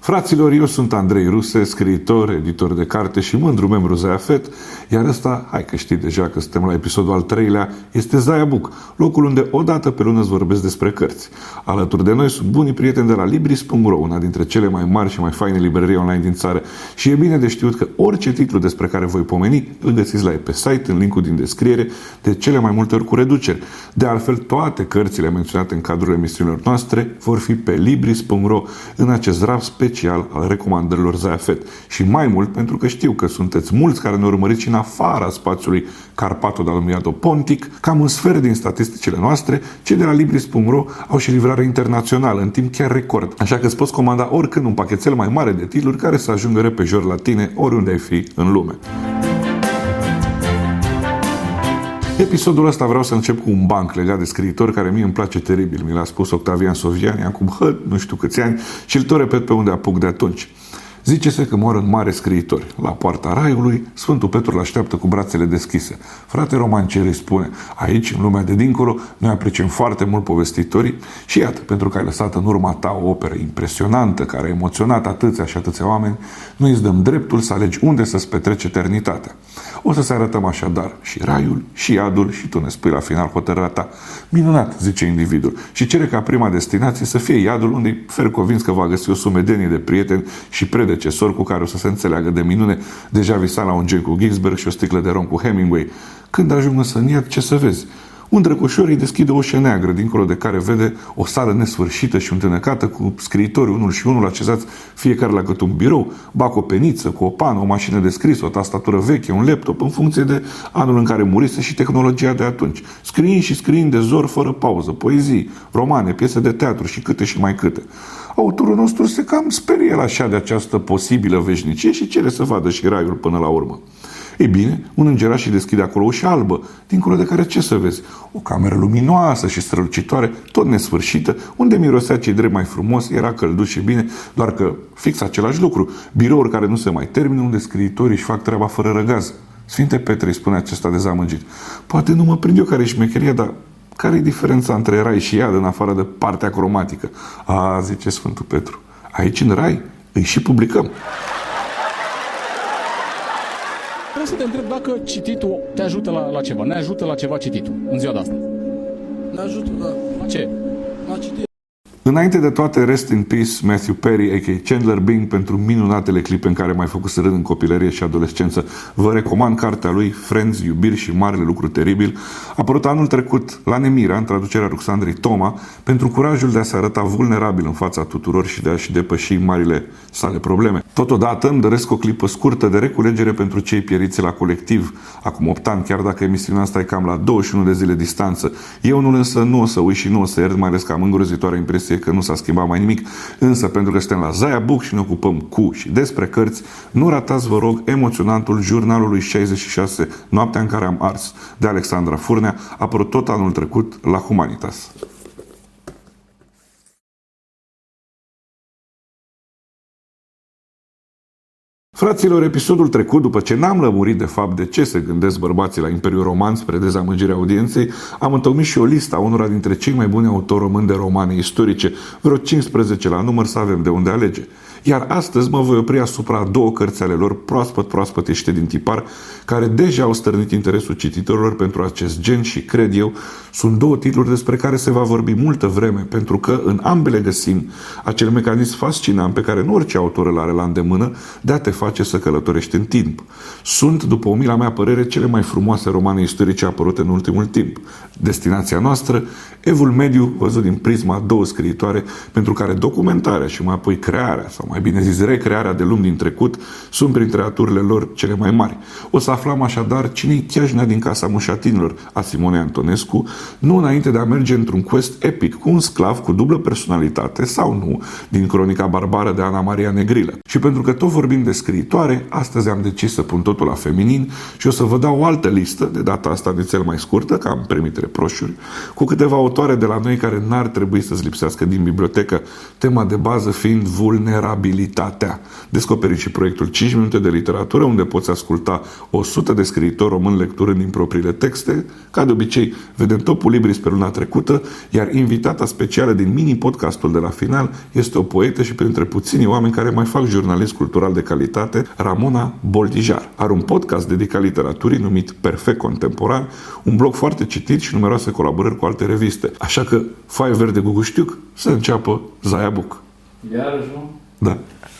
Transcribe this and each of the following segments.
Fraților, eu sunt Andrei Ruse, scriitor, editor de carte și mândru membru Zayafet, iar ăsta, hai că știi deja că suntem la episodul al 3-lea, este Zaya Book, locul unde o dată pe lună îți vorbesc despre cărți. Alături de noi sunt bunii prieteni de la Libris.ro, una dintre cele mai mari și mai faine librării online din țară, și e bine de știut că orice titlu despre care voi pomeni îl găsiți la ei pe site, în linkul din descriere, de cele mai multe ori cu reduceri. De altfel, toate cărțile menționate în cadrul emisiunilor noastre vor fi pe Libris.ro în acest raft special al recomandărilor Zayafet. Și mai mult, pentru că știu că sunteți mulți care ne urmăriți și în afara spațiului Carpato d'Alumniato Pontic, cam un sfert din statisticile noastre, cei de la Libris.ro au și livrare internațională, în timp chiar record. Așa că îți poți comanda oricând un pachetel mai mare de titluri care să ajungă repejor la tine, oriunde ai fi în lume. Episodul ăsta vreau să încep cu un banc legat de scriitori care mie îmi place teribil. Mi l-a spus Octavian Soviani acum nu știu câți ani și îl tot repet pe unde apuc de atunci. Zice-se că mor un mare scriitor. La poarta raiului, Sfântul Petru îl așteaptă cu brațele deschise. Frate Romancer îi spune: aici, în lumea de dincolo, noi apreciem foarte mult povestitorii și iată, pentru că ai lăsat în urma ta o operă impresionantă care a emoționat atâția și atâția oameni, noi îți dăm dreptul să alegi unde să-ți petreci eternitatea. O să-ți arătăm așadar și raiul, și iadul, și tu ne spui la final hotărârea ta. Minunat, zice individul, și cere ca prima destinație să fie iadul, unde e fer convins că va găsi o sumedenie de prieteni și predecesori cu care o să se înțeleagă de minune. Deja visa la un gin cu Ginsberg și o sticlă de rom cu Hemingway. Când ajung însă în iad, ce să vezi? Un drăgușor îi deschide o ușă neagră, dincolo de care vede o sală nesfârșită și întunecată cu scriitori unul și unul așezați fiecare la cât un birou, ba cu o peniță, cu o pană, o mașină de scris, o tastatură veche, un laptop, în funcție de anul în care murise și tehnologia de atunci. Scriind și scriind de zor fără pauză, poezii, romane, piese de teatru și câte și mai câte. Autorul nostru se cam sperie el așa de această posibilă veșnicie și cere să vadă și raiul până la urmă. Ei bine, un îngeraș îi deschide acolo o ușă albă, dincolo de care ce să vezi? O cameră luminoasă și strălucitoare, tot nesfârșită, unde mirosea ce-i drept mai frumos, era călduț și bine, doar că fix același lucru, birouri care nu se mai termină, unde scriitorii își fac treaba fără răgaz. Sfinte Petre, îi spune acesta dezamăgit: poate nu mă prind eu care e șmecheria, dar care e diferența între rai și iad în afară de partea cromatică? A, zice Sfântul Petru, aici în rai îi și publicăm. Vreau să te întreb dacă cititul te ajută la ceva. Ne ajută la ceva cititul în ziua de asta? Ne ajută, da. La ce? La citit. Înainte de toate, rest in peace Matthew Perry, a.k.a. Chandler Bing, pentru minunatele clipe în care m-ai făcut să râd în copilărie și adolescență. Vă recomand cartea lui Friends, iubiri și marele lucru teribil, apărut anul trecut la Nemira, în traducerea Ruxandrei Toma, pentru curajul de a se arăta vulnerabil în fața tuturor și de a-și depăși marile sale probleme. Totodată îmi doresc o clipă scurtă de reculegere pentru cei pieriți la colectiv acum 8 ani, chiar dacă emisiunea asta e cam la 21 de zile distanță. Eu însă nu o să uit și nu o să iert, mai ales că am îngrozitoare impresie că nu s-a schimbat mai nimic. Însă, pentru că suntem la Zaya Book și ne ocupăm cu și despre cărți, nu ratați, vă rog, emoționantul Jurnalului 66, Noaptea în care am ars, de Alexandra Furnea, apărut tot anul trecut la Humanitas. Fraților, episodul trecut, după ce n-am lămurit de fapt de ce se gândesc bărbații la Imperiul Roman spre dezamăgirea audienței, am întocmit și o listă a unora dintre cei mai buni autori români de romane istorice, vreo 15 la număr, să avem de unde alege. Iar astăzi mă voi opri asupra două cărți ale lor proaspăt ieșite din tipar, care deja au stârnit interesul cititorilor pentru acest gen și, cred eu, sunt două titluri despre care se va vorbi multă vreme, pentru că în ambele găsim acel mecanism fascinant pe care nu orice autor îl are la îndemână de a te face să călătorești în timp. Sunt, după umila mea părere, cele mai frumoase romane istorice apărute în ultimul timp. Destinația noastră, Evul Mediu, văzut din prisma a două scriitoare, pentru care documentarea și mai apoi crearea, sau mai bine zis recrearea de lumi din trecut, sunt printre aturile lor cele mai mari. O să aflăm așadar cine-i Chiajnea din Casa Mușatinilor, a Simonei Antonescu, nu înainte de a merge într-un quest epic cu un sclav cu dublă personalitate, sau nu, din Cronica Barbară de Ana Maria Negrilă. Și pentru că tot vorbim de scriitoare, astăzi am decis să pun totul la feminin și o să vă dau o altă listă, de data asta de cel mai scurtă, că am primit reproșuri, cu câteva autoare de la noi care n-ar trebui să-ți lipsească din bibliotecă, tema de bază fiind vulnerabilitate. readabilitatea. Descoperiți și proiectul 5 minute de literatură, unde poți asculta 100 de scriitori români lecturând din propriile texte. Ca de obicei, vedem topul Libris pe luna trecută, iar invitata specială din mini-podcastul de la final este o poetă și printre puținii oameni care mai fac jurnalist cultural de calitate, Ramona Boldijar. Are un podcast dedicat literaturii numit Perfect Contemporan, un blog foarte citit și numeroase colaborări cu alte reviste. Așa că, foaie verde guguștiuc, să înceapă Zaia Buc. Iarăși, nu? Da.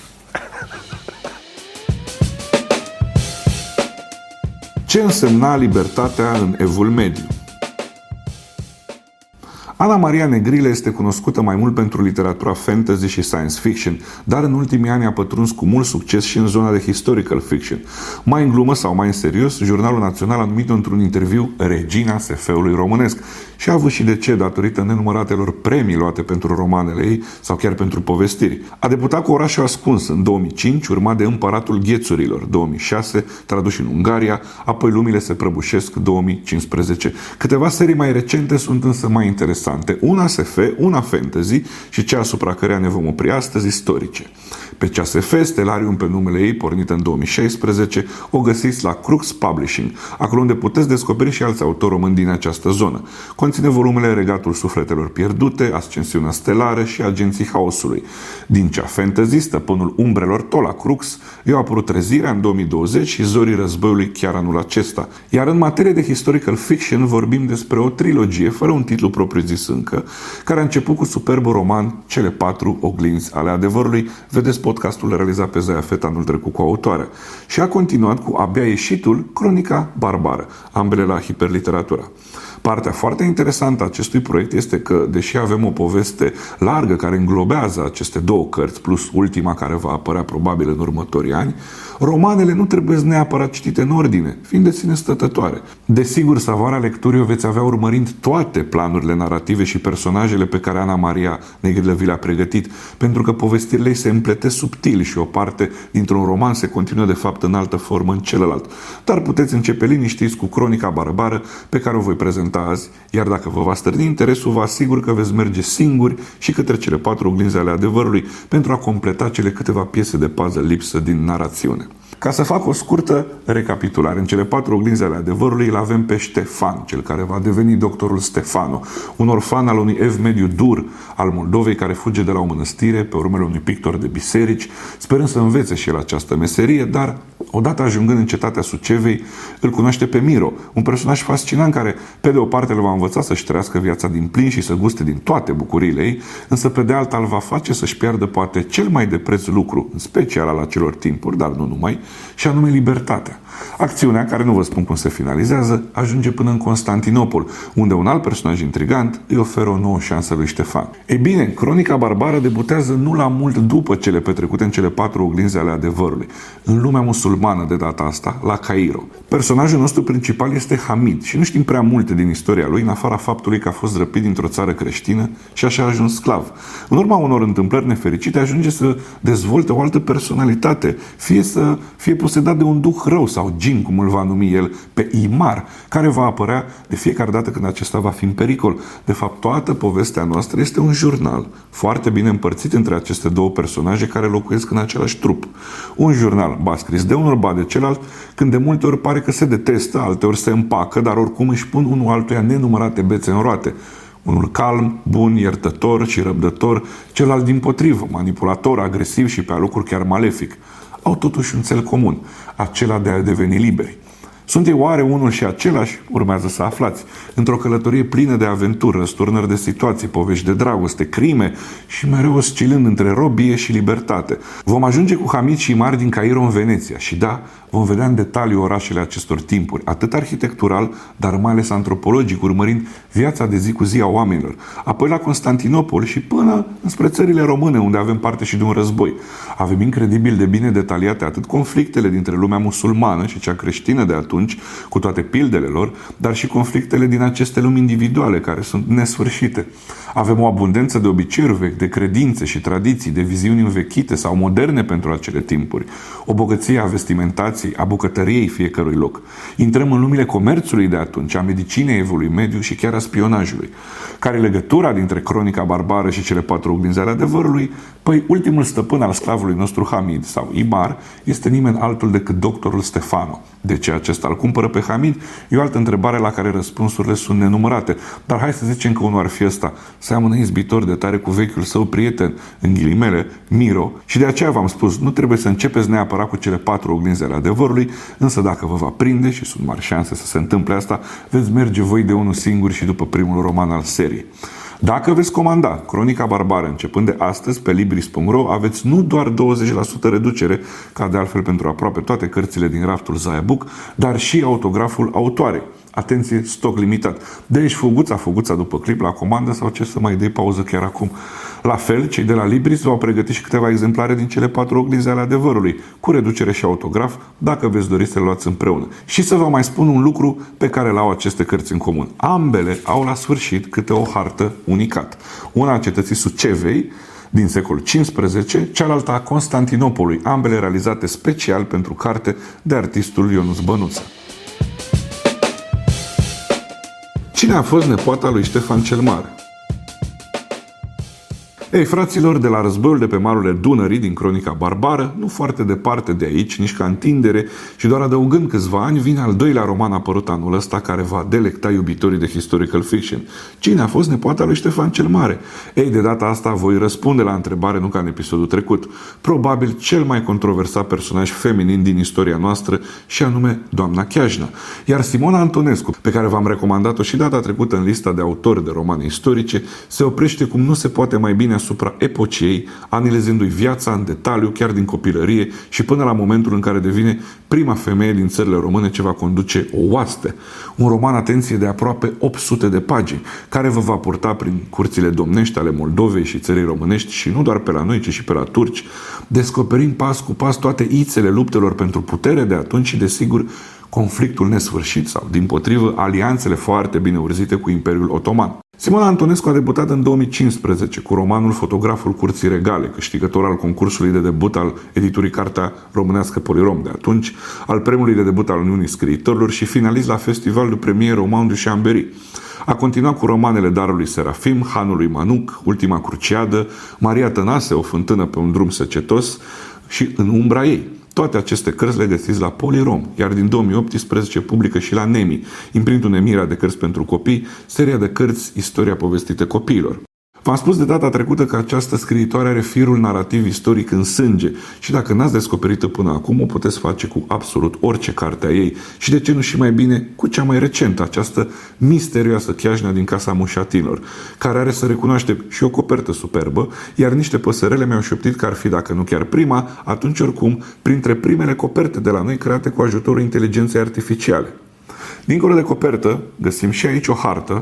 Ce însemna libertatea în Evul Mediu? Ana Maria Negrile este cunoscută mai mult pentru literatura fantasy și science fiction, dar în ultimii ani a pătruns cu mult succes și în zona de historical fiction. Mai în glumă sau mai în serios, Jurnalul Național a numit-o într-un interviu Regina SF-ului românesc și a avut și de ce, datorită nenumăratelor premii luate pentru romanele ei sau chiar pentru povestiri. A debutat cu Orașul Ascuns în 2005, urmat de Împăratul Ghețurilor 2006, tradus în Ungaria, apoi Lumile se prăbușesc 2015. Câteva serii mai recente sunt însă mai interesante. Una SF, una fantasy și cea asupra căreia ne vom opri astăzi, istorice. Pe cea SF, Stellarium pe numele ei, pornită în 2016, o găsiți la Crux Publishing, acolo unde puteți descoperi și alți autori români din această zonă. Conține volumele Regatul Sufletelor Pierdute, Ascensiunea Stelară și Agenții Haosului. Din cea fantasy, Stăpânul Umbrelor, tot la Crux, i-a apărut Trezirea în 2020 și Zorii Războiului chiar anul acesta. Iar în materie de historical fiction vorbim despre o trilogie, fără un titlu propriu-zis încă, care a început cu superbul roman Cele 4 oglinzi ale adevărului. Vedeți podcastul realizat pe Zaia Feta anul trecut cu autoarea. Și a continuat cu abia ieșitul Cronica Barbară, ambele la Hiperliteratura. Partea foarte interesantă a acestui proiect este că, deși avem o poveste largă care înglobează aceste două cărți, plus ultima care va apărea probabil în următorii ani, romanele nu trebuie neapărat citite în ordine, fiind de sine stătătoare. Desigur, savoarea lecturii o veți avea urmărind toate planurile narrative și personajele pe care Ana Maria Negrile vi le-a pregătit, pentru că povestirile ei se împletesc subtil și o parte dintr-un roman se continuă de fapt în altă formă în celălalt. Dar puteți începe liniștiți cu Cronica Barbară, pe care o voi prezenta azi, iar dacă vă va stârni interesul, vă asigur că veți merge singuri și către cele 4 oglinzi ale adevărului pentru a completa cele câteva piese de puzzle lipsă din narațiune. Ca să fac o scurtă recapitulare, în cele 4 oglinzi ale adevărului îl avem pe Ștefan, cel care va deveni doctorul Stefano, un orfan al unui ev mediu dur al Moldovei care fuge de la o mănăstire pe urmele unui pictor de biserici, sperând să învețe și el această meserie, dar odată ajungând în cetatea Sucevei, îl cunoaște pe Miro, un personaj fascinant care, pe de o parte, îl va învăța să-și trăiască viața din plin și să guste din toate bucuriile ei, însă pe de alta îl va face să-și piardă poate cel mai de preț lucru, în special al acelor timpuri, dar nu numai, și anume libertatea. Acțiunea, care nu vă spun cum se finalizează, ajunge până în Constantinopol, unde un alt personaj intrigant îi oferă o nouă șansă lui Ștefan. Ei bine, Cronica Barbară debutează nu la mult după cele petrecute în cele 4 oglinzi ale adevărului, în lumea musulmană de data asta, la Cairo. Personajul nostru principal este Hamid și nu știm prea multe din istoria lui, în afara faptului că a fost răpit dintr-o țară creștină și așa a ajuns sclav. În urma unor întâmplări nefericite ajunge să dezvolte o altă personalitate, fie posedat de un duh rău sau djin, cum îl va numi el, pe Imar, care va apărea de fiecare dată când acesta va fi în pericol. De fapt, toată povestea noastră este un jurnal, foarte bine împărțit între aceste două personaje care locuiesc în același trup. Un jurnal, ba scris de unul, ba de celălalt, când de multe ori pare că se detestă, alteori se împacă, dar oricum își pun unul altuia nenumărate bețe în roate. Unul calm, bun, iertător și răbdător, celălalt dimpotrivă, manipulator, agresiv și pe alocuri chiar malefic. Au totuși un cel comun, acela de a deveni liberi. Sunt ei oare unul și același? Urmează să aflați. Într-o călătorie plină de aventuri, răsturnări de situații, povești de dragoste, crime și mereu oscilând între robie și libertate. Vom ajunge cu Hamid și Imar din Cairo în Veneția și da, vom vedea în detaliu orașele acestor timpuri, atât arhitectural, dar mai ales antropologic, urmărind viața de zi cu zi a oamenilor. Apoi la Constantinopol și până înspre țările române, unde avem parte și de un război. Avem incredibil de bine detaliate atât conflictele dintre lumea musulmană și cea creștină de atunci, atunci, cu toate pildele lor, dar și conflictele din aceste lumi individuale, care sunt nesfârșite. Avem o abundență de obiceiuri vechi, de credințe și tradiții, de viziuni învechite sau moderne pentru acele timpuri, o bogăție a vestimentației, a bucătăriei fiecărui loc. Intrăm în lumile comerțului de atunci, a medicinei Evului Mediu și chiar a spionajului. Care e legătura dintre cronica barbară și cele 4 oglinzi ale adevărului? Păi, ultimul stăpân al sclavului nostru Hamid sau Ibar este nimeni altul decât doctorul Stefano. De ce acesta îl cumpără pe Hamid? E o altă întrebare la care răspunsurile sunt nenumărate. Dar hai să zicem că unul ar fi ăsta: seamănă izbitor de tare cu vechiul său prieten, în ghilimele, Miro, și de aceea v-am spus, nu trebuie să începeți neapărat cu cele 4 oglinzi ale adevărului, însă dacă vă va prinde, și sunt mari șanse să se întâmple asta, veți merge voi de unul singur și după primul roman al serii. Dacă veți comanda Cronica Barbară începând de astăzi pe Libris.ro, aveți nu doar 20% reducere, ca de altfel pentru aproape toate cărțile din raftul Zaya Book, dar și autograful autoarei. Atenție, stoc limitat. De aici fuguța după clip la comandă sau ce să mai dai pauză chiar acum. La fel, cei de la Libris v-au pregătit și câteva exemplare din cele 4 oglinzi ale adevărului, cu reducere și autograf, dacă veți dori să le luați împreună. Și să vă mai spun un lucru pe care l-au aceste cărți în comun. Ambele au la sfârșit câte o hartă unicat. Una a cetății Sucevei, din secolul XV, cealaltă a Constantinopolului, ambele realizate special pentru carte de artistul Ionuț Bănuță. Cine a fost nepoata lui Ștefan cel Mare? Ei, fraților, de la războiul de pe malurile Dunării din Cronica Barbară, nu foarte departe de aici, nici ca întindere, și doar adăugând câțiva ani, vine al 2-lea roman apărut anul ăsta care va delecta iubitorii de historical fiction. Cine a fost nepoata lui Ștefan cel Mare? Ei, de data asta voi răspunde la întrebare, nu ca în episodul trecut. Probabil cel mai controversat personaj feminin din istoria noastră, și anume doamna Chiajna. Iar Simona Antonescu, pe care v-am recomandat-o și data trecută în lista de autori de romane istorice, se oprește cum nu se poate mai bine asupra epociei, analizându-i viața în detaliu, chiar din copilărie și până la momentul în care devine prima femeie din țările române ce va conduce o oaste. Un roman, atenție, de aproape 800 de pagini, care vă va purta prin curțile domnești ale Moldovei și țării românești și nu doar pe la noi, ci și pe la turci, descoperind pas cu pas toate ițele luptelor pentru putere de atunci și, desigur, conflictul nesfârșit sau, dimpotrivă, alianțele foarte bine urzite cu Imperiul Otoman. Simona Antonescu a debutat în 2015 cu romanul Fotograful Curții Regale, câștigător al concursului de debut al editurii Cartea Românească Polirom de atunci, al premiului de debut al Uniunii Scriitorilor și finalist la Festivalul de Premiere Roman du Chambéry. A continuat cu romanele Darul lui Serafim, Hanul lui Manuc, Ultima Cruciadă, Maria Tănase, O fântână pe un drum secetos și În umbra ei. Toate aceste cărți le găsiți la Polirom, iar din 2018 publică și la Nemi, imprintul Nemira de cărți pentru copii, seria de cărți Istoria povestită copiilor. V-am spus de data trecută că această scriitoare are firul narrativ istoric în sânge și dacă n-ați descoperit-o până acum, o puteți face cu absolut orice carte a ei și, de ce nu și mai bine, cu cea mai recentă, această misterioasă Chiajna din Casa Mușatinilor, care are, să recunoaște, și o copertă superbă, iar niște păsărele mi-au șoptit că ar fi, dacă nu chiar prima, atunci oricum printre primele coperte de la noi create cu ajutorul inteligenței artificiale. Dincolo de copertă, găsim și aici o hartă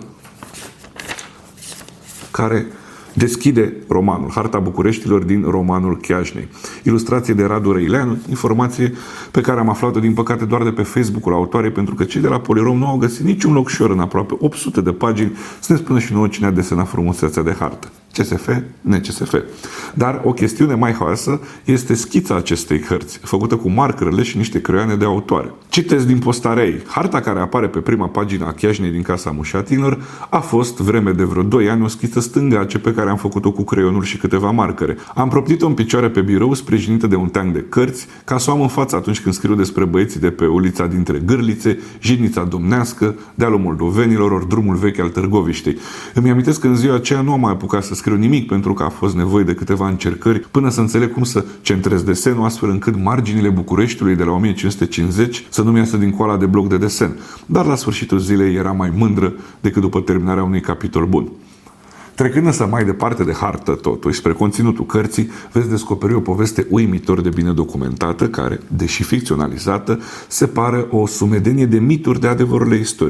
care deschide romanul, harta Bucureștilor din romanul Chiajnei. Ilustrație de Radu Răileanu, informație pe care am aflat-o din păcate doar de pe Facebook-ul autoarei, pentru că cei de la Polirom nu au găsit niciun locșor în aproape 800 de pagini să ne spună și nouă cine a desenat frumusețea de hartă. CSF, NCSF. Dar o chestiune mai hoasă este schița acestei hărți, făcută cu markerele și niște creioane de autoare. Citez din postarea ei. Harta care apare pe prima pagină a Chiajnei din Casa Mușatinilor a fost, vreme de vreo 2 ani, o schiță stângace pe care am făcut-o cu creionul și câteva marcare. Am proptit-o în picioare pe birou, sprijinită de un teanc de cărți, ca să o am în față atunci când scriu despre băieții de pe ulița dintre Gârlițe, Jidnița Domnească, dealul moldovenilor, ori drumul vechi al Târgoviștei. Îmi amintesc că în ziua aceea nu am mai apucat să scriu nimic, pentru că a fost nevoie de câteva încercări până să înțeleg cum să centrez desenul astfel încât marginile Bucureștiului de la 1550 să nu-mi iasă din coala de bloc de desen. Dar la sfârșitul zilei era mai mândră decât după terminarea unui capitol bun. Trecând însă mai departe de hartă, totuși, spre conținutul cărții, veți descoperi o poveste uimitor de bine documentată, care, deși ficționalizată, separă o sumedenie de mituri de adevărurile istorice.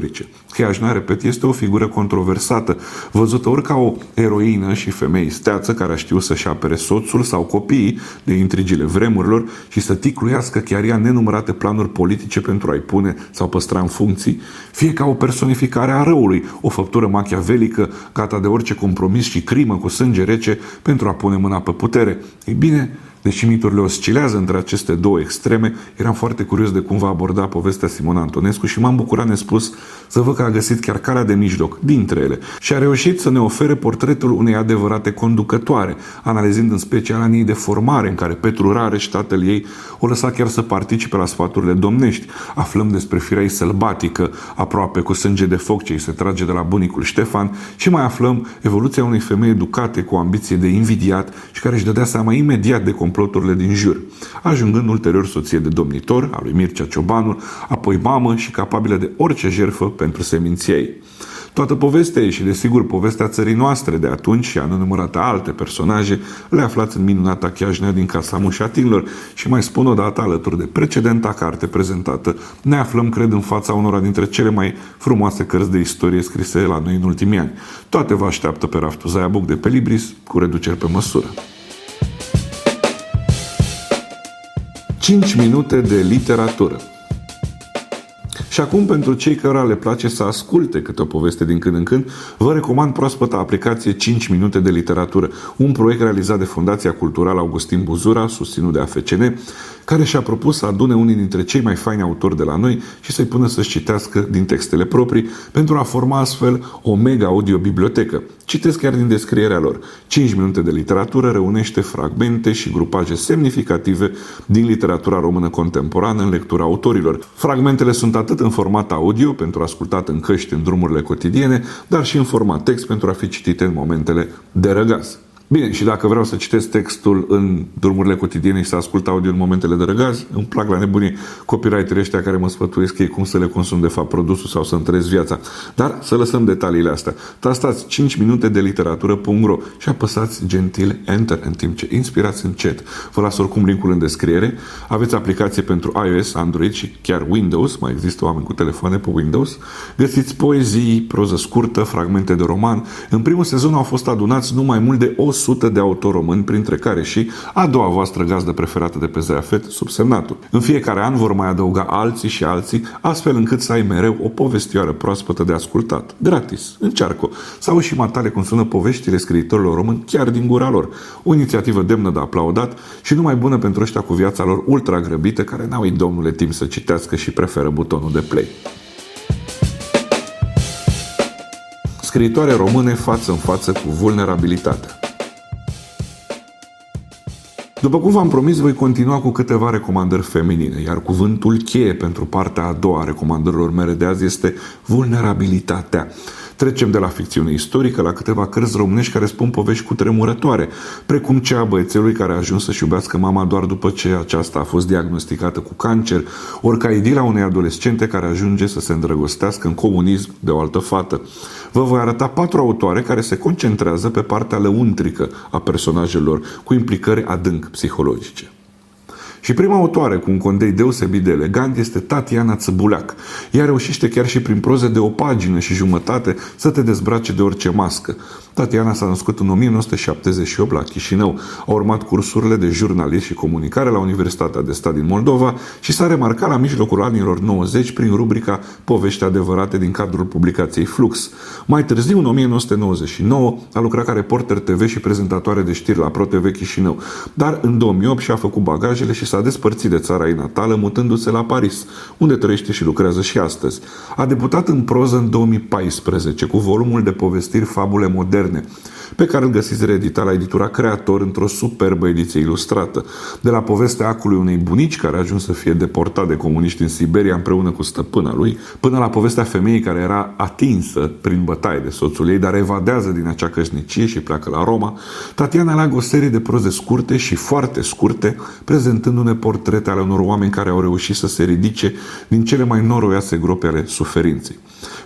Chiajna, repet, este o figură controversată, văzută ori ca o eroină și femeie isteață care a știut să-și apere soțul sau copiii de intrigile vremurilor și să ticluiască chiar ea nenumărate planuri politice pentru a-i pune sau păstra în funcții, fie ca o personificare a răului, o făptură machiavelică, gata de orice compromis și crimă cu sânge rece pentru a pune mâna pe putere. Ei bine, deși miturile oscilează între aceste două extreme, eram foarte curios de cum va aborda povestea Simon Antonescu și m-am bucurat nespus să văd că a găsit chiar calea de mijloc dintre ele și a reușit să ne ofere portretul unei adevărate conducătoare, analizând în special anii de formare în care Petru Rareș, tatăl ei, o lăsa chiar să participe la sfaturile domnești. Aflăm despre firea ei sălbatică, aproape cu sânge de foc ce îi se trage de la bunicul Ștefan, și mai aflăm evoluția unei femei educate cu ambiție de invidiat și care își dădea seama imediat de comploturile din jur, ajungând ulterior soție de domnitor, a lui Mircea Ciobanu, apoi mamă și capabilă de orice jertfă pentru seminția ei. Toată povestea ei și, desigur, povestea țării noastre de atunci și a nenumărate alte personaje le aflați în minunata Chiajna din Casa Mușatinilor și mai spun odată, alături de precedenta carte prezentată, ne aflăm, cred, în fața unora dintre cele mai frumoase cărți de istorie scrise la noi în ultimii ani. Toate vă așteaptă pe raftul Zaiabuc de pe Libris, cu reduceri pe măsură. 5 minute de literatură. Și acum, pentru cei cărora le place să asculte câte o poveste din când în când, vă recomand proaspăta aplicație 5 minute de literatură, un proiect realizat de Fundația Culturală Augustin Buzura, susținut de AFCN, care și-a propus să adune unii dintre cei mai faini autori de la noi și să-i pună să-și citească din textele proprii, pentru a forma astfel o mega audiobibliotecă. Citesc chiar din descrierea lor. 5 minute de literatură reunește fragmente și grupaje semnificative din literatura română contemporană în lectura autorilor. Fragmentele sunt atât în format audio, pentru ascultat în căști în drumurile cotidiene, dar și în format text, pentru a fi citite în momentele de răgaz. Bine, și dacă vreau să citesc textul în drumurile cotidiene și să ascult audio în momentele de răgaz, îmi plac la nebunie copywriterii ăștia care mă sfătuiesc ei cum să le consum de fapt produsul sau să-mi trăiesc viața. Dar să lăsăm detaliile astea. Tastați 5 minute de literatură.ro și apăsați gentil Enter în timp ce inspirați în chat. Vă las oricum linkul în descriere. Aveți aplicație pentru iOS, Android și chiar Windows. Mai există oameni cu telefoane pe Windows. Găsiți poezii, proză scurtă, fragmente de roman. În primul sezon au fost adunați nu mai mult de 100 de autori români, printre care și a doua voastră gazdă preferată de pe Zaiafet, Subsemnatul. În fiecare an vor mai adăuga alții și alții, astfel încât să ai mereu o povestioară proaspătă de ascultat. Gratis, încearcă-o. Sau și matale cum sună poveștile scriitorilor români chiar din gura lor. O inițiativă demnă de aplaudat și numai bună pentru ăștia cu viața lor ultra grăbită, care n-au, domnule, timp să citească și preferă butonul de play. Scriitoare române față în față cu vulnerabilitatea. După cum v-am promis, voi continua cu câteva recomandări feminine, iar cuvântul cheie pentru partea a doua a recomandărilor mele de azi este vulnerabilitatea. Trecem de la ficțiune istorică la câteva cărți românești care spun povești cutremurătoare, precum cea a băiețelului care a ajuns să-și iubească mama doar după ce aceasta a fost diagnosticată cu cancer, ori ca idila unei adolescente care ajunge să se îndrăgostească în comunism de o altă fată. Vă voi arăta 4 autoare care se concentrează pe partea lăuntrică a personajelor, cu implicări adânc psihologice. Și prima autoare cu un condei deosebit de elegant este Tatiana Țăbuleac. Ea reușește chiar și prin proze de o pagină și jumătate să te dezbrace de orice mască. Tatiana s-a născut în 1978 la Chișinău, a urmat cursurile de jurnalist și comunicare la Universitatea de Stat din Moldova și s-a remarcat la mijlocul anilor 90 prin rubrica Povești adevărate din cadrul publicației Flux. Mai târziu, în 1999, a lucrat ca reporter TV și prezentatoare de știri la ProTV Chișinău, dar în 2008 și-a făcut bagajele și s-a despărțit de țara ei natală, mutându-se la Paris, unde trăiește și lucrează și astăzi. A debutat în proză în 2014 cu volumul de povestiri Fabule moderne, pe care îl găsiți reeditat la editura Creator într-o superbă ediție ilustrată. De la povestea acului unei bunici care a ajuns să fie deportat de comuniști în Siberia împreună cu stăpâna lui, până la povestea femeii care era atinsă prin bătaie de soțul ei, dar evadează din acea căsnicie și pleacă la Roma, Tatiana aleagă o serie de proze scurte și foarte scurte, prezentându-ne portrete ale unor oameni care au reușit să se ridice din cele mai noroioase gropi ale suferinței.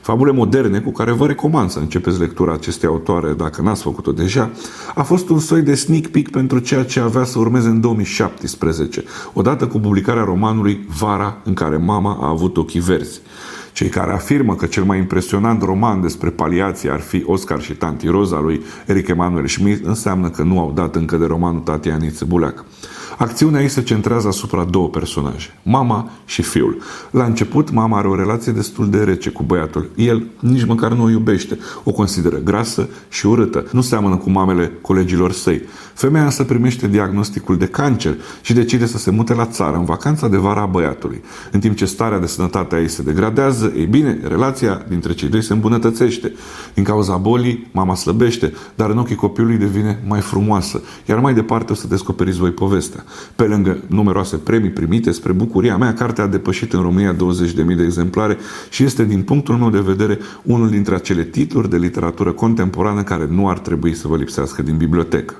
fabule moderne cu care vă recomand să începeți lectura acestei autoare dacă n-ați făcut-o deja, a fost un soi de sneak peek pentru ceea ce avea să urmeze în 2017, odată cu publicarea romanului Vara în care mama a avut ochii verzi. Cei care afirmă că cel mai impresionant roman despre paliație ar fi Oscar și Tanti Roza lui Eric Emanuel Schmidt înseamnă că nu au dat încă de romanul Tatianei Țăbuleac. Acțiunea ei se centrează asupra două personaje, mama și fiul. La început, mama are o relație destul de rece cu băiatul. El nici măcar nu o iubește, o consideră grasă și urâtă. Nu seamănă cu mamele colegilor săi. Femeia însă primește diagnosticul de cancer și decide să se mute la țară în vacanța de vară a băiatului. În timp ce starea de sănătate a ei se degradează, ei bine, relația dintre cei doi se îmbunătățește. Din cauza bolii, mama slăbește, dar în ochii copilului devine mai frumoasă, iar mai departe o să descoperiți voi povestea. Pe lângă numeroase premii primite, spre bucuria mea, cartea a depășit în România 20.000 de exemplare și este, din punctul meu de vedere, unul dintre acele titluri de literatură contemporană care nu ar trebui să vă lipsească din bibliotecă.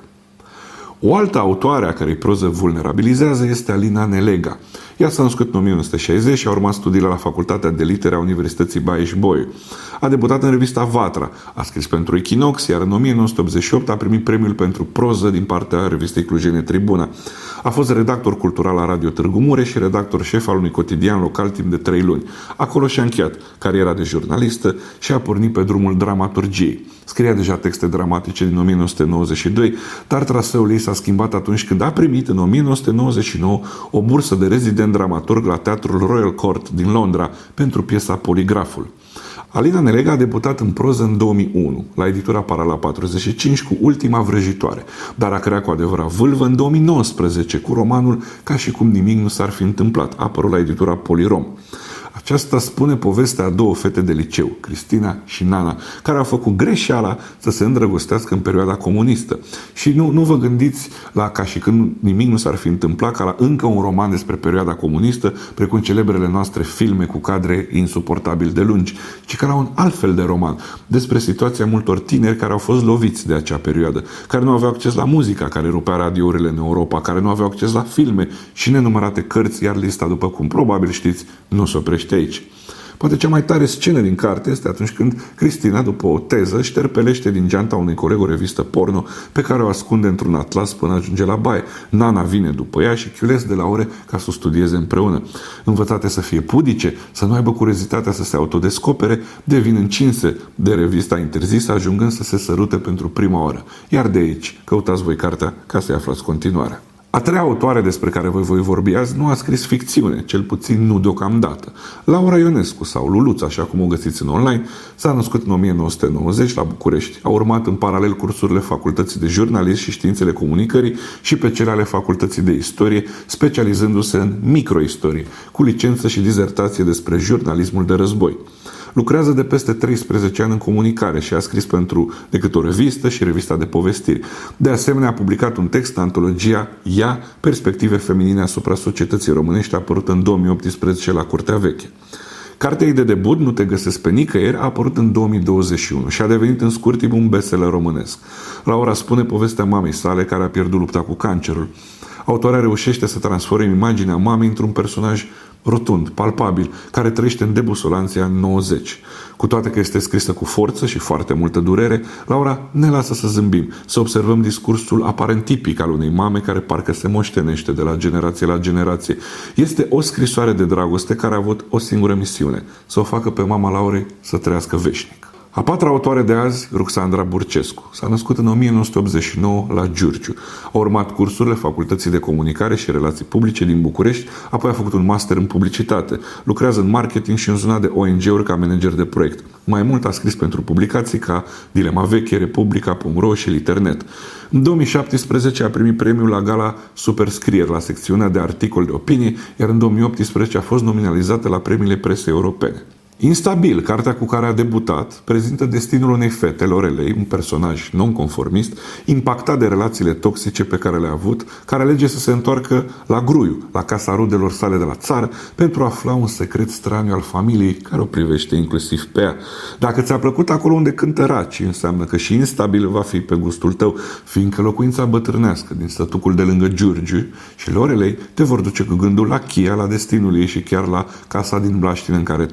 O altă autoare a cărei proză vulnerabilizează este Alina Nelega. Ea s-a născut în 1960 și a urmat studiile la Facultatea de Litere a Universității Baieș-Bolyai. A debutat în revista Vatra, a scris pentru Equinox, iar în 1988 a primit premiul pentru proză din partea revistei Clujene Tribuna. A fost redactor cultural la Radio Târgu Mureș și redactor șef al unui cotidian local timp de 3 luni. Acolo și-a încheiat cariera de jurnalistă și a pornit pe drumul dramaturgiei. Scria deja texte dramatice din 1992, dar traseul ei s-a schimbat atunci când a primit în 1999 o bursă de rezident dramaturg la Teatrul Royal Court din Londra pentru piesa Poligraful. Alina Nelega a debutat în proză în 2001, la editura Parala 45 cu Ultima vrăjitoare, dar a creat cu adevărat vâlvă în 2019 cu romanul Ca și cum nimic nu s-ar fi întâmplat, apărut la editura Polirom. Aceasta spune povestea a două fete de liceu, Cristina și Nana, care au făcut greșeala să se îndrăgostească în perioada comunistă. Și nu vă gândiți la Ca și când nimic nu s-ar fi întâmplat, ca la încă un roman despre perioada comunistă, precum celebrele noastre filme cu cadre insuportabil de lungi, ci ca la un alt fel de roman, despre situația multor tineri care au fost loviți de acea perioadă, care nu aveau acces la muzica care rupea radiourile în Europa, care nu aveau acces la filme și nenumărate cărți, iar lista, după cum probabil știți, nu se oprește aici. Poate cea mai tare scenă din carte este atunci când Cristina, după o teză, șterpelește din geanta unui coleg o revistă porno pe care o ascunde într-un atlas până ajunge la baie. Nana vine după ea și chiulesc de la ore ca să o studieze împreună. Învățate să fie pudice, să nu aibă curiozitatea să se autodescopere, devin încinse de revista interzisă, ajungând să se sărute pentru prima oară. Iar de aici căutați voi cartea ca să-i aflați continuarea. A treia autoare despre care vă voi vorbi azi nu a scris ficțiune, cel puțin nu deocamdată. Laura Ionescu sau Luluța, așa cum o găsiți în online, s-a născut în 1990 la București. A urmat în paralel cursurile Facultății de Jurnalism și Științele Comunicării și pe cele ale Facultății de Istorie, specializându-se în microistorie, cu licență și dizertație despre jurnalismul de război. Lucrează de peste 13 ani în comunicare și a scris pentru decât o revistă și revista de povestiri. De asemenea, a publicat un text, antologia Ea, Perspective feminine asupra societății românești, apărută în 2018 la Curtea Veche. Cartea ei de debut, Nu te găsesc pe nicăieri, a apărut în 2021 și a devenit în scurt timp un bestseller românesc. Laura spune povestea mamei sale care a pierdut lupta cu cancerul. Autoarea reușește să transforme imaginea mamei într-un personaj rotund, palpabil, care trăiește în debusolanția în 90. Cu toate că este scrisă cu forță și foarte multă durere, Laura ne lasă să zâmbim, să observăm discursul aparent tipic al unei mame care parcă se moștenește de la generație la generație. Este o scrisoare de dragoste care a avut o singură misiune, să o facă pe mama Laurei să trăiască veșnic. A patra autoare de azi, Ruxandra Burcescu. S-a născut în 1989 la Giurgiu. A urmat cursurile Facultății de Comunicare și Relații Publice din București, apoi a făcut un master în publicitate. Lucrează în marketing și în zona de ONG-uri ca manager de proiect. Mai mult a scris pentru publicații ca Dilema Veche, Republica.ro și Liternet. În 2017 a primit premiul la gala Superscrieri la secțiunea de articol de opinie, iar în 2018 a fost nominalizată la premiile presei europene. Instabil, cartea cu care a debutat, prezintă destinul unei fete, Lorelei, un personaj non-conformist, impactat de relațiile toxice pe care le-a avut, care alege să se întoarcă la Gruiu, la casa rudelor sale de la țară, pentru a afla un secret straniu al familiei care o privește inclusiv pe ea. Dacă ți-a plăcut acolo unde cântă raci, înseamnă că și Instabil va fi pe gustul tău, fiindcă locuința bătrânească din sătucul de lângă Giurgiu și Lorelei te vor duce cu gândul la Chia, la destinul ei și chiar la casa din Blaștină în care trăia.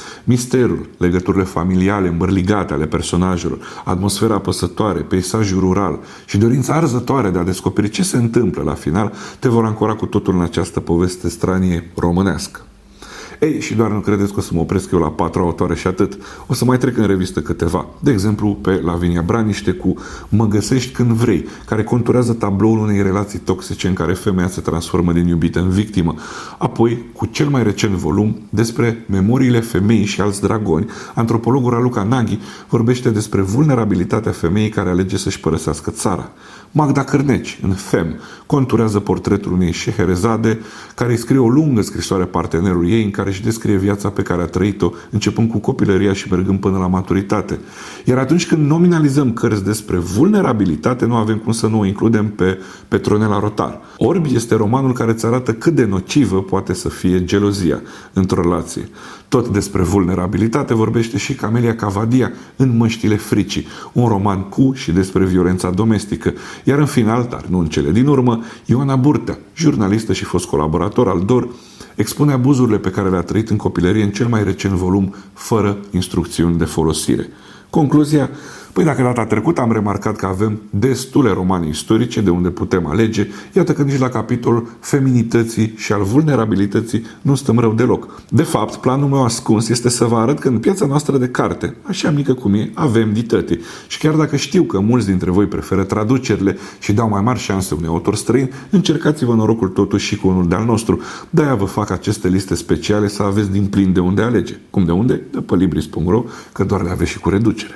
Misterul, legăturile familiale îmbărligate ale personajelor, atmosfera apăsătoare, peisajul rural și dorința arzătoare de a descoperi ce se întâmplă la final te vor ancora cu totul în această poveste stranie românească. Ei, și doar nu credeți că o să mă opresc eu la 4 autoare și atât. O să mai trec în revistă câteva. De exemplu, pe Lavinia Braniște cu Mă găsești când vrei, care conturează tabloul unei relații toxice în care femeia se transformă din iubită în victimă. Apoi, cu cel mai recent volum, despre memoriile femeii și alți dragoni, antropologul Raluca Naghi vorbește despre vulnerabilitatea femeii care alege să-și părăsească țara. Magda Cârneci, în Fem, conturează portretul unei Șeherezade care îi scrie o lungă scrisoare partenerului ei în care își descrie viața pe care a trăit-o, începând cu copilăria și mergând până la maturitate. Iar atunci când nominalizăm cărți despre vulnerabilitate, nu avem cum să nu o includem pe Petronela Rotar. Orbi este romanul care îți arată cât de nocivă poate să fie gelozia într-o relație. Tot despre vulnerabilitate vorbește și Camelia Cavadia în Măștile fricii, un roman cu și despre violența domestică. Iar în final, dar nu în cele din urmă, Ioana Burtea, jurnalistă și fost colaborator al DOR, expune abuzurile pe care le-a trăit în copilărie în cel mai recent volum, Fără instrucțiuni de folosire. Concluzia? Păi dacă data trecută am remarcat că avem destule romane istorice de unde putem alege, iată că nici la capitolul feminității și al vulnerabilității nu stăm rău deloc. De fapt, planul meu ascuns este să vă arăt că în piața noastră de carte, așa mică cum e, avem dităte. Și chiar dacă știu că mulți dintre voi preferă traducerile și dau mai mari șanse unui autor străin, încercați-vă norocul totuși și cu unul de-al nostru. De-aia vă fac aceste liste speciale să aveți din plin de unde alege. Cum de unde? De pe Libris.ro, că doar le aveți și cu reducere.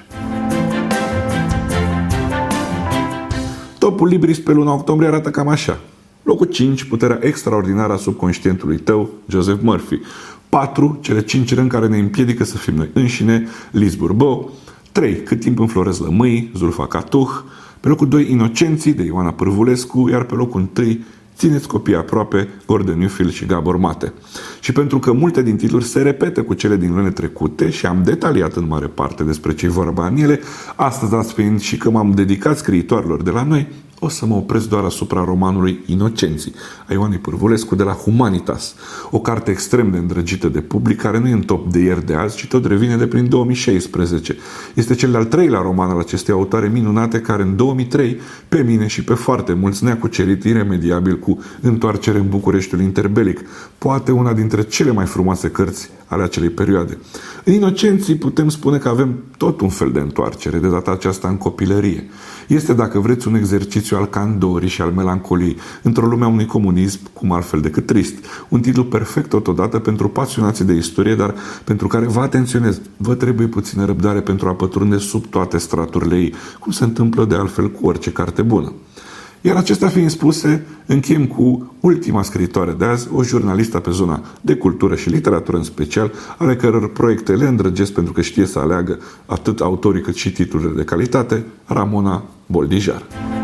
Topul Libris pe luna octombrie arată cam așa. Locul 5, puterea extraordinară a subconștientului tău, Joseph Murphy. 4, cele 5 rând care ne împiedică să fim noi înșine, Liz Bourbeau. 3, cât timp înfloresc lămâii, Zulfa Catuh. Pe locul 2, Inocenții, de Ioana Pârvulescu, iar pe locul 1, Țineți copiii aproape, Gordon Newfield și Gabor Mate. Și pentru că multe din titluri se repetă cu cele din lunile trecute și am detaliat în mare parte despre ce-i vorba în ele, astăzi, dat fiind și că m-am dedicat scriitoarelor de la noi, o să mă opresc doar asupra romanului Inocenții, a Ioanei Pârvulescu de la Humanitas, o carte extrem de îndrăgită de public, care nu e în top de ieri de azi, ci tot revine de prin 2016. Este cel de-al 3-lea roman al acestei autoare minunate, care în 2003, pe mine și pe foarte mulți, ne-a cucerit iremediabil cu Întoarcere în Bucureștiul interbelic, poate una dintre cele mai frumoase cărți ale acelei perioade. În Inocenții putem spune că avem tot un fel de întoarcere, de data aceasta în copilărie. Este, dacă vreți, un exercițiu al candorii și al melancoliei într-o lume a unui comunism cum altfel decât trist. Un titlu perfect totodată pentru pasionații de istorie, dar pentru care vă atenționez, vă trebuie puțină răbdare pentru a pătrunde sub toate straturile ei, cum se întâmplă de altfel cu orice carte bună. Iar acestea fiind spuse, încheiem cu ultima scriitoare de azi, o jurnalistă pe zona de cultură și literatură în special, ale căror proiecte le îndrăgesc pentru că știe să aleagă atât autorii cât și titlurile de calitate, Ramona Boldijar.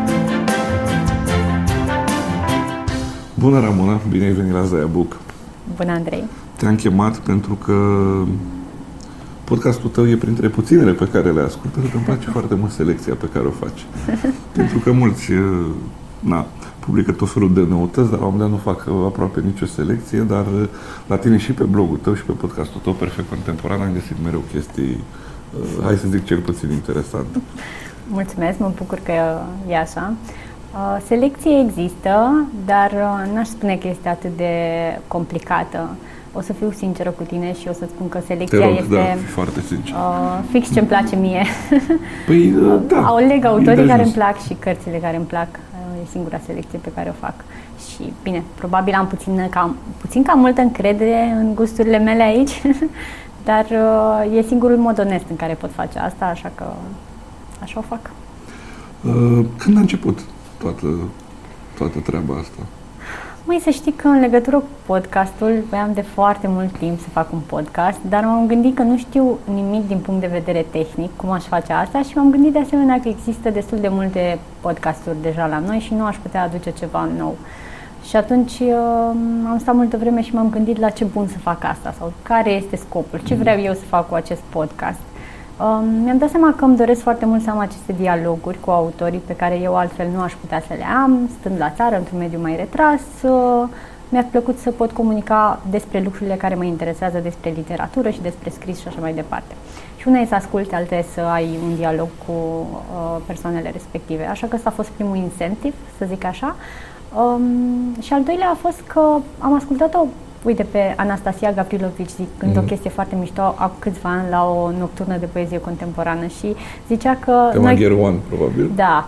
Bună, Ramona! Bine ai venit la Zaia Book! Bună, Andrei! Te-am chemat pentru că podcastul tău e printre puținele pe care le ascult, pentru că îmi place foarte mult selecția pe care o faci. Pentru că mulți publică tot felul de noutăți, dar la un moment dat nu fac aproape nicio selecție, dar la tine și pe blogul tău și pe podcastul tău Perfect Contemporan am găsit mereu chestii, hai să zic, cel puțin interesante. Mulțumesc, mă bucur că e așa. Selecție există, dar n-aș spune că este atât de complicată. O să fiu sinceră cu tine și o să spun că selecția este foarte sincer. Fix ce-mi place mie. Păi, Aleg autorii care îmi plac și cărțile care îmi plac. E singura selecție pe care o fac. Și bine, probabil am puțin cam multă încredere în gusturile mele aici, dar e singurul mod onest în care pot face asta, așa că așa o fac. Când a început toată treaba asta? Măi, să știi că în legătură cu podcastul, voiam de foarte mult timp să fac un podcast, dar m-am gândit că nu știu nimic din punct de vedere tehnic, cum aș face asta, și m-am gândit de asemenea că există destul de multe podcasturi deja la noi și nu aș putea aduce ceva nou. Și atunci am stat multă vreme și m-am gândit la ce bun să fac asta sau care este scopul, ce vreau eu să fac cu acest podcast. Mi-am dat seama că îmi doresc foarte mult să am aceste dialoguri cu autorii pe care eu altfel nu aș putea să le am, stând la țară, într-un mediu mai retras, mi-ar plăcut să pot comunica despre lucrurile care mă interesează, despre literatură și despre scris și așa mai departe. Și una e să asculti, alta e să ai un dialog cu persoanele respective. Așa că ăsta a fost primul incentiv, să zic așa. Și al doilea a fost că am ascultat-o, uite, pe Anastasia Gavrilovici zicând o chestie foarte mișto acum câțiva ani la o nocturnă de poezie contemporană și zicea că... Tema Gherwan, probabil. Da,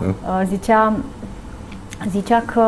zicea că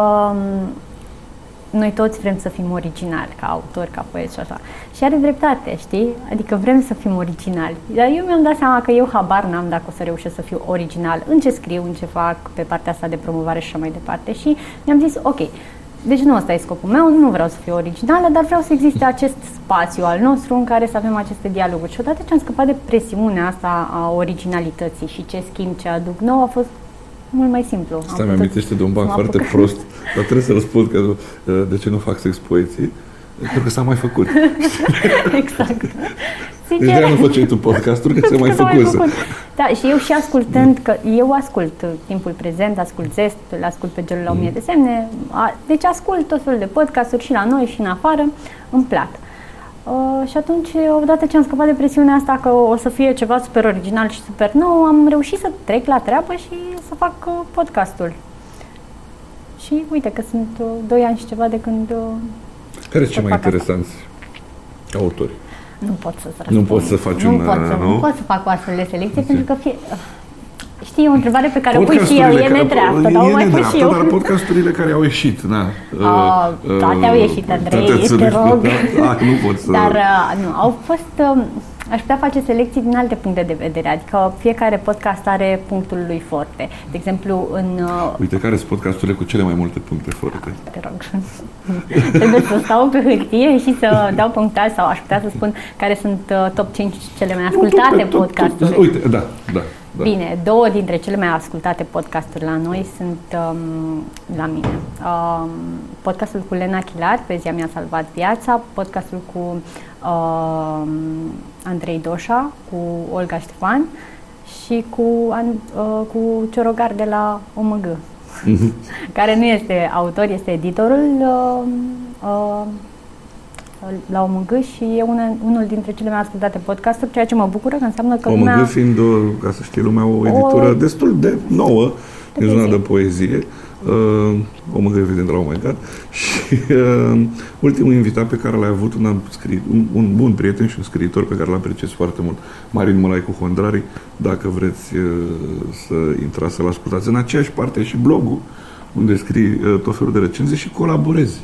noi toți vrem să fim originali, ca autori, ca poeți și așa. Și are dreptate, știi? Adică vrem să fim originali. Dar eu mi-am dat seama că eu habar n-am dacă o să reușesc să fiu original în ce scriu, în ce fac, pe partea asta de promovare și așa mai departe. Și mi-am zis, ok, deci nu ăsta e scopul meu, nu vreau să fiu originală, dar vreau să existe acest spațiu al nostru în care să avem aceste dialoguri. Și odată ce am scăpat de presiunea asta a originalității și ce schimb, ce aduc nou, a fost mult mai simplu. Asta mi-amintește de un banc foarte prost, dar trebuie să răspund că de ce nu fac sex poeții, pentru că s-a mai făcut. Exact. Deci de-aia nu făceai tu podcasturi, că se mai făcut. Da, și eu și ascultând, că eu ascult Timpul Prezent, ascult Zest, îl ascult pe Gelul la 1000 de semne, deci ascult tot felul de podcasturi și la noi și în afară, îmi plac. Și atunci, odată ce am scăpat de presiunea asta că o să fie ceva super original și super nou, am reușit să trec la treabă și să fac podcastul. Și uite că sunt 2 ani și ceva de când... Care sunt cei mai interesanți autori? Nu pot să-ți răspund. Nu poți să faci nu pot să fac o astfel de selecție, pentru că știi, e o întrebare pe care o pui și eu, e nedreaptă, dar o mai pui și eu. Dar podcasturile care au ieșit, toate au ieșit, Andrei, te rog. Nu pot să... Dar nu, au fost... Aș putea face selecții din alte puncte de vedere, adică fiecare podcast are punctul lui forte. De exemplu, Uite, care sunt podcasturile cu cele mai multe puncte forte? Te rog. Trebuie să stau pe hârtie și să dau punctaj sau aș putea să spun care sunt top 5 cele mai ascultate podcasturi. Uite, da. Bine, 2 dintre cele mai ascultate podcasturi la noi sunt la mine. Podcastul cu Lena Chilar, Poezia mi-a salvat viața, podcastul cu Andrei Doșa, cu Olga Ștefan și cu Ciorogar de la OMG, care nu este autor, este editorul la OMG și e unul dintre cele mai ascultate podcasturi, ceea ce mă bucură, că înseamnă că OMG fiind, ca să știe lumea, o editură destul de nouă din zona de poezie. OMG, evident, la Oh My God. Și ultimul invitat pe care l-ai avut, un bun prieten și un scriitor pe care l-am apreciat foarte mult, Marin Mălaicu Hondrari. Dacă vreți să intrați să-l ascultați în aceeași parte și blogul, unde scrii tot felul de recenzii și colaborezi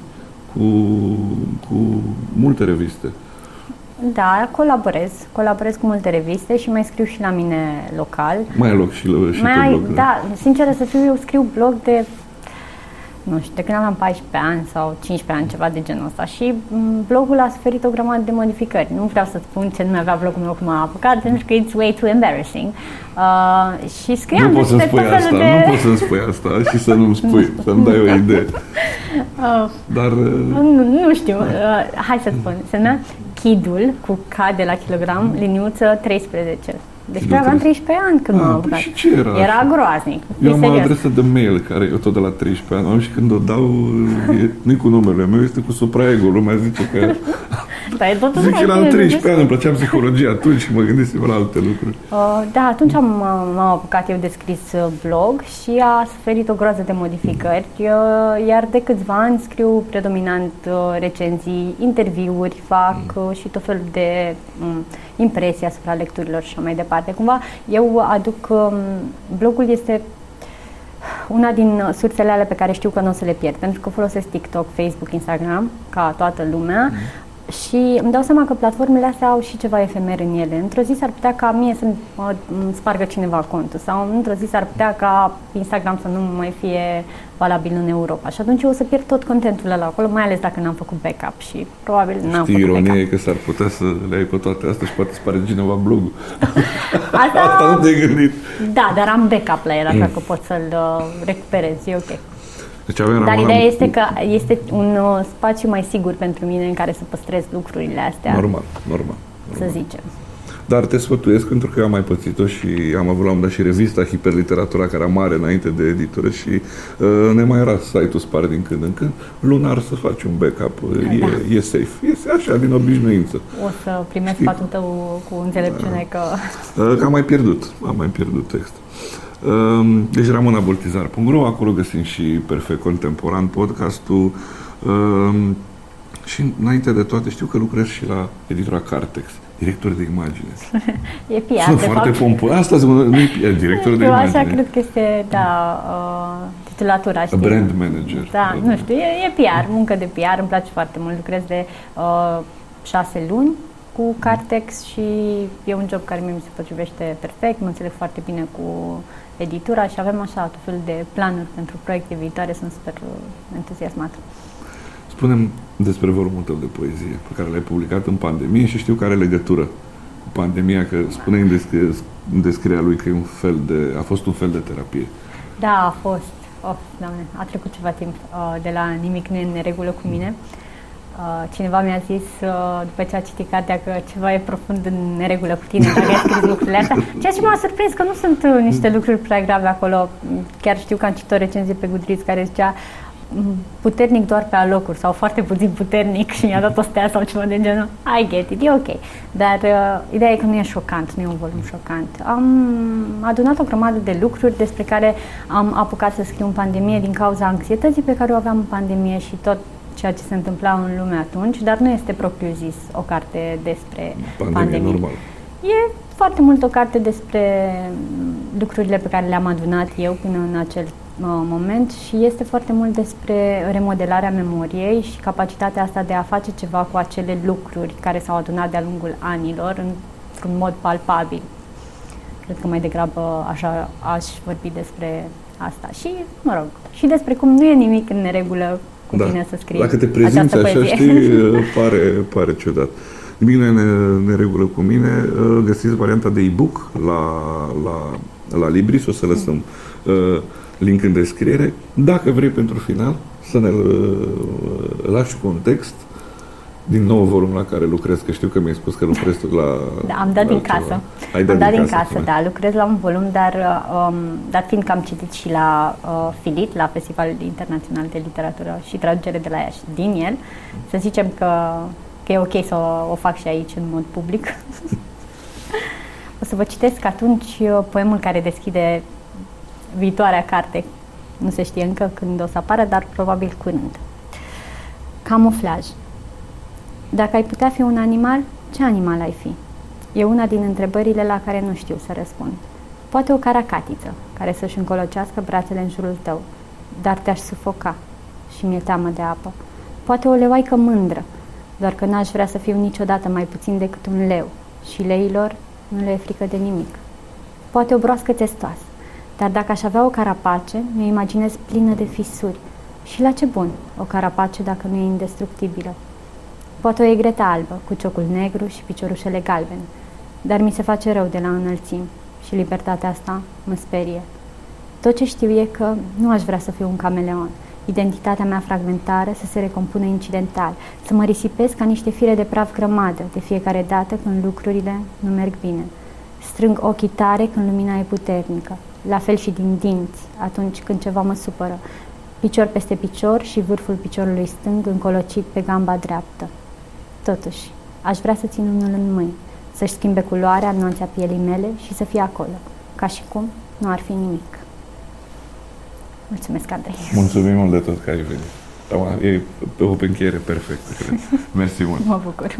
cu multe reviste. Da, colaborez cu multe reviste și mai scriu și la mine local. Mai ai loc și pe blog. Da, sincer să fiu, eu scriu blog de, nu știu, de când aveam 14 ani sau 15 ani, ceva de genul ăsta. Și blogul a suferit o grămadă de modificări. Nu vreau să spun ce nume avea blogul meu cum m-a apucat, pentru că it's way too embarrassing. Și scriam Nu poți să-mi spui asta și să nu-mi spui, să-mi dai o idee. Dar... Nu știu, hai să spun, se numea Kidul, cu K de la kilogram, liniuță 13. Deci aveam 13 ani când m-am apucat. Și ce era? Era groaznic. Eu am o adresă de mail care e tot de la 13 ani și când o dau, nu-i cu numele meu, este cu supraego. Lumea zice că... Zic că la 13 ani îmi plăcea psihologia atunci și mă gândisem la alte lucruri. Da, atunci m-am apucat eu de scris blog și a suferit o groază de modificări, iar de câțiva ani scriu predominant recenzii, interviuri, fac și tot felul de impresii asupra lecturilor și așa mai departe. Cumva eu aduc, blogul este una din sursele alea pe care știu că nu o să le pierd, pentru că folosesc TikTok, Facebook, Instagram, ca toată lumea. Și îmi dau seama că platformele astea au și ceva efemer în ele. Într-o zi s-ar putea ca mie să-mi spargă cineva contul sau într-o zi s-ar putea ca Instagram să nu mai fie valabil în Europa. Și atunci eu o să pierd tot contentul ăla acolo, mai ales dacă n-am făcut backup și probabil n-am făcut backup. Ironia e că s-ar putea să le ai pe toate astea și poate spare cineva blogul. Asta nu te-ai gândit. Da, dar am backup la el, așa că pot să-l recuperez, e ok. Deci dar ideea este că este un spațiu mai sigur pentru mine în care să păstrez lucrurile astea. Normal. Să zicem. Dar te sfătuiesc pentru că eu am mai pățit-o și am avut la un moment dat și revista Hiperliteratura, care era mare înainte de editură și ne mai era site-ul spart din când în când. Lunar să faci un backup, e safe. E așa, din obișnuință. O să primesc sfatul tău cu înțelepciune că... Că am mai pierdut text. Deci ramonaboltizar.ro, acolo găsim și Perfect Contemporan, podcastul. Și înainte de toate știu că lucrez și la editura Cartex, director de imagine. E PR, sunt foarte pompos. Asta nu e PR, director de eu imagine. așa cred că este, titulatura, știi? Brand manager. Da, nu știu, e PR, muncă de PR, îmi place foarte mult. Lucrez de 6 luni cu Cartex și e un job care mi se potrivește perfect, mă înțeleg foarte bine cu editura și avem așa tot felul de planuri pentru proiecte viitoare, sunt super entuziasmată. Spune-mi despre volumul tău de poezie pe care l-ai publicat în pandemie și știu că are legătură cu pandemia, că spuneai în descrierea lui că a fost un fel de terapie. Da, a fost. Doamne, a trecut ceva timp de la nimic nu e în neregulă cu mine. Cineva mi-a zis, după ce a citit cartea, că ceva e profund în neregulă cu tine, dacă ai scris lucrurile astea. Ceea ce m-a surprins, că nu sunt niște lucruri prea grave acolo. Chiar știu că am citit o recenzie pe Goodreads care zicea puternic doar pe alocuri sau foarte puțin puternic și mi-a dat o stea sau ceva de genul. I get it, e ok. Dar ideea e că nu e șocant, nu e un volum șocant. Am adunat o grămadă de lucruri despre care am apucat să scriu în pandemie din cauza anxietății pe care o aveam în pandemie și tot ceea ce se întâmpla în lume atunci, dar nu este propriu-zis o carte despre pandemie. Normal. E foarte mult o carte despre lucrurile pe care le-am adunat eu până în acel moment și este foarte mult despre remodelarea memoriei și capacitatea asta de a face ceva cu acele lucruri care s-au adunat de-a lungul anilor într-un mod palpabil. Cred că mai degrabă așa aș vorbi despre asta și, mă rog, și despre cum nu e nimic în neregulă cu tine să scrii. Dacă te prezinți așa, știi, pare ciudat. Nimic nu e în neregulă cu mine. Găsiți varianta de e-book la Libris, o să lăsăm link în descriere. Dacă vrei pentru final să ne lași cu un text din nou volum la care lucrez, că știu că mi-ai spus că lucrezi la... Da, am dat din casă. Am dat din casă, da, lucrez la un volum, dar fiind că am citit și la FILIT, la Festivalul Internațional de Literatură și Traducere de la Iași, din el, să zicem că e ok să o fac și aici în mod public. O să vă citesc atunci poemul care deschide viitoarea carte. Nu se știe încă când o să apară, dar probabil curând. Camuflaj. Dacă ai putea fi un animal, ce animal ai fi? E una din întrebările la care nu știu să răspund. Poate o caracatiță, care să-și încolocească brațele în jurul tău, dar te-aș sufoca și mi-e teamă de apă. Poate o leoaică mândră, doar că n-aș vrea să fiu niciodată mai puțin decât un leu și leilor nu le e frică de nimic. Poate o broască testoasă, dar dacă aș avea o carapace, mi-o imaginez plină de fisuri. Și la ce bun o carapace dacă nu e indestructibilă? Poate o egretă albă, cu ciocul negru și piciorușele galbene, dar mi se face rău de la înălțimi și libertatea asta mă sperie. Tot ce știu e că nu aș vrea să fiu un cameleon, identitatea mea fragmentară să se recompună incidental, să mă risipesc ca niște fire de praf grămadă de fiecare dată când lucrurile nu merg bine. Strâng ochii tare când lumina e puternică, la fel și din dinți atunci când ceva mă supără, picior peste picior și vârful piciorului stâng încolocit pe gamba dreaptă. Totuși, aș vrea să țin unul în mâini, să-și schimbe culoarea în nuanța pielii mele și să fie acolo, ca și cum nu ar fi nimic. Mulțumesc, Andrei. Mulțumim mult de tot că ai venit. E o încheiere perfectă, cred. Mersi mult. Mă bucur.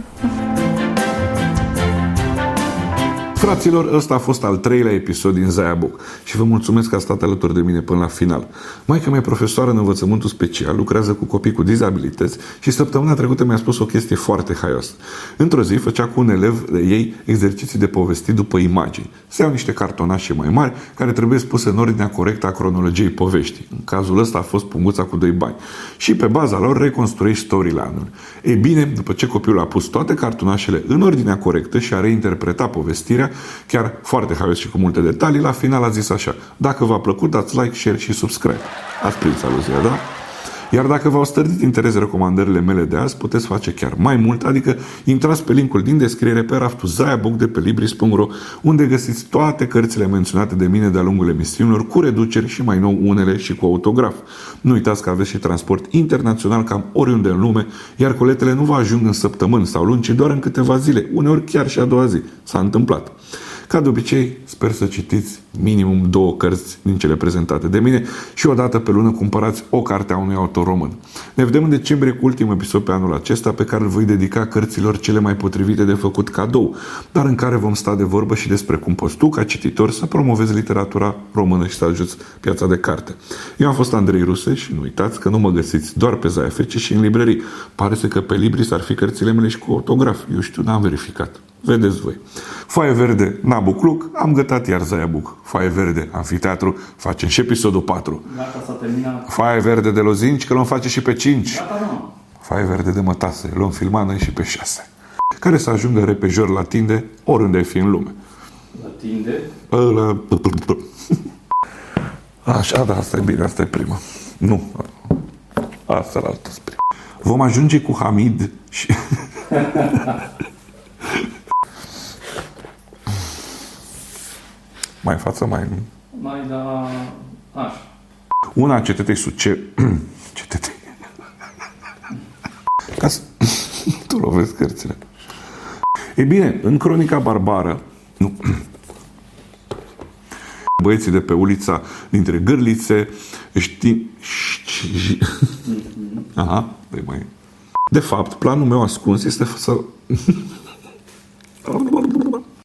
Fraților, ăsta a fost al 3-lea episod din Zaia Book și vă mulțumesc că ați stat alături de mine până la final. Maica mea e profesoară în învățământul special, lucrează cu copii cu dizabilități și săptămâna trecută mi-a spus o chestie foarte haioasă. Într-o zi făcea cu un elev de ei exerciții de povestit după imagini. Se iau niște cartonașe mai mari care trebuie spuse în ordinea corectă a cronologiei poveștii. În cazul ăsta a fost Punguța cu 2 bani. Și pe baza lor reconstruiești storyline-ul. E bine, după ce copilul a pus toate cartonașele în ordinea corectă și a reinterpretat povestirea, chiar foarte haios și cu multe detalii, la final a zis așa: dacă v-a plăcut, dați like, share și subscribe. Ați prins aluzia, da? Iar dacă v-au stârnit interes recomandările mele de azi, puteți face chiar mai mult, adică intrați pe linkul din descriere pe raftul Zaia Book de pe Libris.ro, unde găsiți toate cărțile menționate de mine de-a lungul emisiunilor, cu reduceri și mai nou unele și cu autograf. Nu uitați că aveți și transport internațional cam oriunde în lume, iar coletele nu vă ajung în săptămâni sau luni, ci doar în câteva zile, uneori chiar și a doua zi. S-a întâmplat. Ca de obicei, sper să citiți minimum 2 cărți din cele prezentate de mine și o dată pe lună cumpărați o carte a unui autor român. Ne vedem în decembrie cu ultimul episod pe anul acesta, pe care îl voi dedica cărților cele mai potrivite de făcut cadou, dar în care vom sta de vorbă și despre cum poți tu, ca cititor, să promovezi literatura română și să ajuți piața de carte. Eu am fost Andrei Ruse și nu uitați că nu mă găsiți doar pe Zaia FC, ci și în librării. Pare să că pe Libris ar fi cărțile mele și cu autograf. Eu știu, n-am verificat. Vedeți voi. Foaie verde, Nabucluc, am gătat iar Zaia Book. Foaie verde, Amfiteatru, facem și episodul 4. Gata, s-a terminat. Foaie verde de Lozinci, că l-om face și pe 5. Gata, nu. Foaie verde de Mătase, l-om filma noi și pe 6. Care să ajungă repejor la tinde, oriunde ai fi în lume. La tinde? Așa, da, asta e bine, asta e prima. Nu, asta la altă prima. Vom ajunge cu Hamid și... Mai în față, mai... Mai da... Așa. Una CTT suce... CTT. Ca să... Tu lovezi cărțile. E bine, în Cronica Barbară... Nu. Băieții de pe ulița dintre Gârlițe știi... Aha, păi mai... De fapt, planul meu ascuns este să...